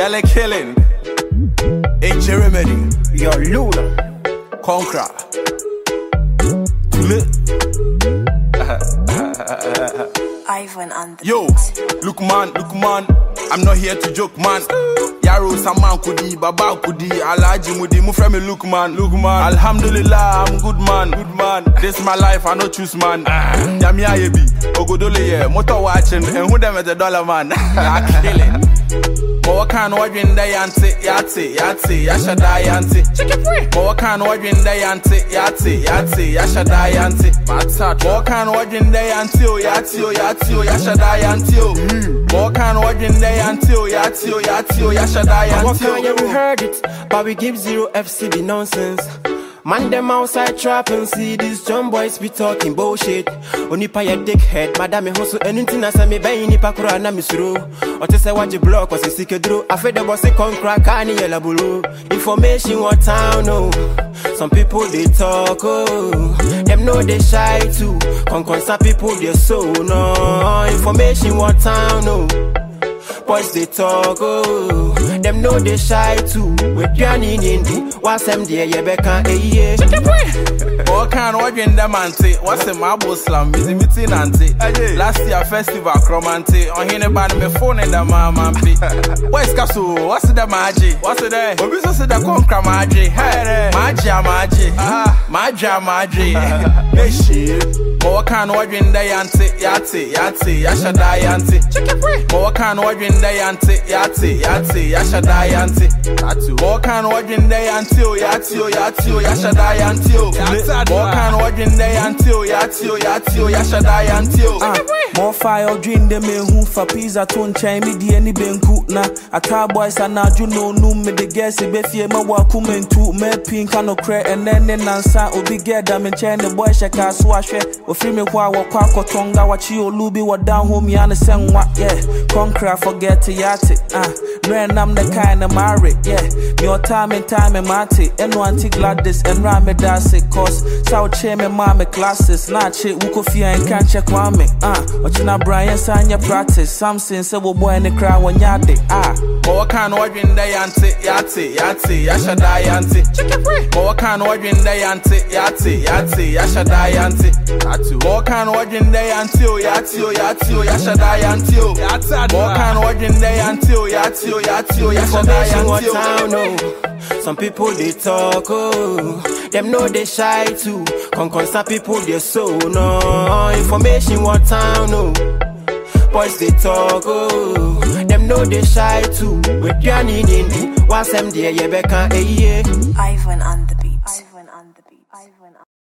Kelly killing. AJ Remedy. Yo, Luna. Conqueror. Tule. Ivan and the Yo, beat. look man, I'm not here to joke man. Yaro saman kudi, baba kudi, alaji mudi, mu friend me look man. Alhamdulillah, I'm good man. This my life, I no choose man. Yami ayebi, ogodole ye, motor watching, and who them at the dollar man. I killing. More can wajin da yanti, yashada yanti. More can wajin da yanti, yashada yanti. More can wajin da yanti, yashada yanti. More can wajin da yanti, yashada yanti. What can you heard it? But we give zero FCB nonsense. Man them outside trap and see these John boys be talking bullshit. Only pa ya dickhead, madame hustle anything I say me buy nipa kura na misuru. Or to say what you block was a secret drew. I feel the boss a concrete can yellow blue. Information what town no. Some people they talk oh. Them know they shy too. Some people they so no. Information what town no. Boys they talk oh. Them know they shy too. With Johnny Nindi, what's them there? You better eh? What kind of wajin da mante? What's the marble slam? Busy meeting ante. Last year festival cromante. On here band me phone and the mama be. Where's Kasu? What's the maji? What's the day? We so the concra maji. Hey, maji. Maji. Neshi. What kind of wajin da yante? Yashada yante. What kind of wajin da yante? Yashada yante. What kind of wajin da yante? Yashada yante. More can wajin day until yashada until more fire dream them who for pizza ton chai me di any benku na ata boys and na juno no me the guess be fie ma wa kumentu me pink no cre and then nansa obi get them in chain the boy shaka so ahwe ofri me kwa kwa kotonga wachi olubi wa down home ya na senwa yeah conquer forget yate ran am the kind of marry yeah your time and mate and anti gladys and rame das cause South chairman mama classes not chick wukofia and can't check kwame ochina Brian sanya practice something say wo boy in the crowd when yade more can wajin day yate yashada yante more can wajin day yate yashada yante more can wajin day until yashada yante more can wajin day until yashada yante. Some people they talk oh. Them know they shy too. Some people they so no. Information what town no. Boys they talk oh. Them know they shy too. With Johnny Nindi, what's them there? You better eh? Ivan and the beat.